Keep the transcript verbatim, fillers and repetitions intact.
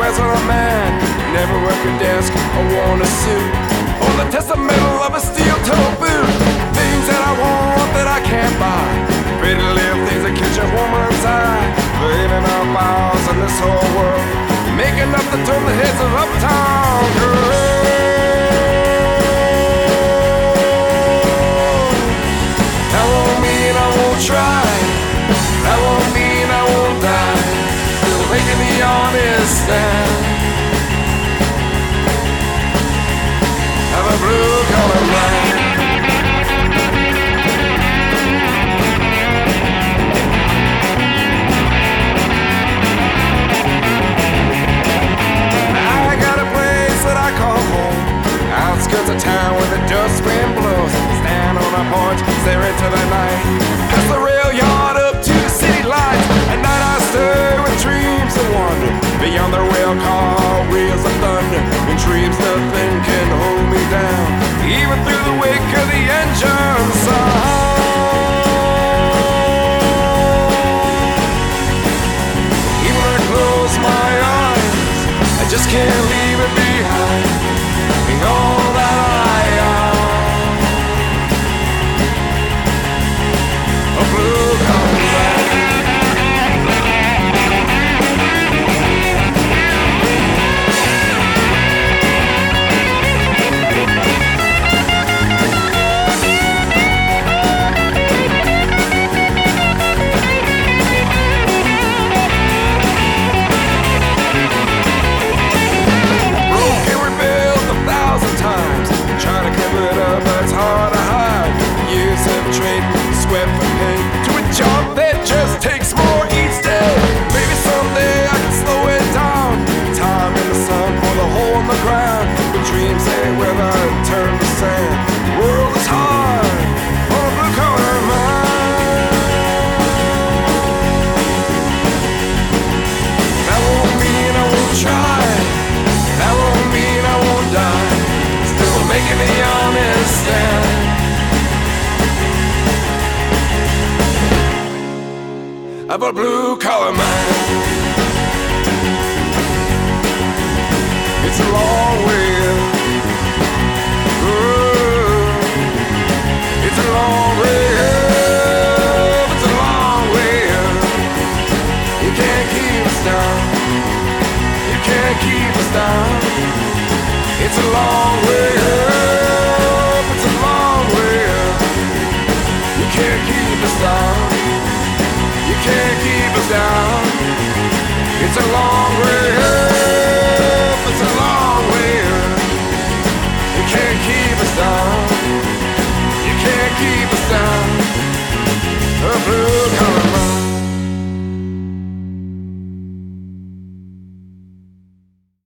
professor, a man, never worked a desk or worn a suit. On the testamental of a steel-toe boot. Things that I want that I can't buy. Pretty little things that catch a woman's eye. Living our bowels in this whole world, making up to turn the heads of uptown girls. That won't mean I won't try. That won't mean I won't die. Still making the honest stand. Have a blue collar mind. I got a place that I call home, outskirts of town where the dust wind blows. Stand on a porch, stare into the night. Past the rail yard up to the city lights. At night I stay with dreams of wonder. Beyond the rail car wheels of thunder. In dreams nothing can hold me down. Even through the wake of the engine sound. Even when I close my eyes, I just can't leave it behind. Being all that I am, a blue collar man. Sweat for pain to a job that just takes more each day. Maybe someday I can slow it down. Time in the sun for the hole in the ground. The dreams ain't weather turn to sand. The world is hard on a blue collar mind. That won't mean I won't try. That won't mean I won't die. Still making the honest stand. Of a blue collar man. It's a long way. Ooh. It's a long way. It's a long way. You can't keep us down. You can't keep us down. It's a long way. It's a long way. You can't keep us down. You can't keep us down. It's a long way up. It's a long way up. You can't keep us down. You can't keep us down.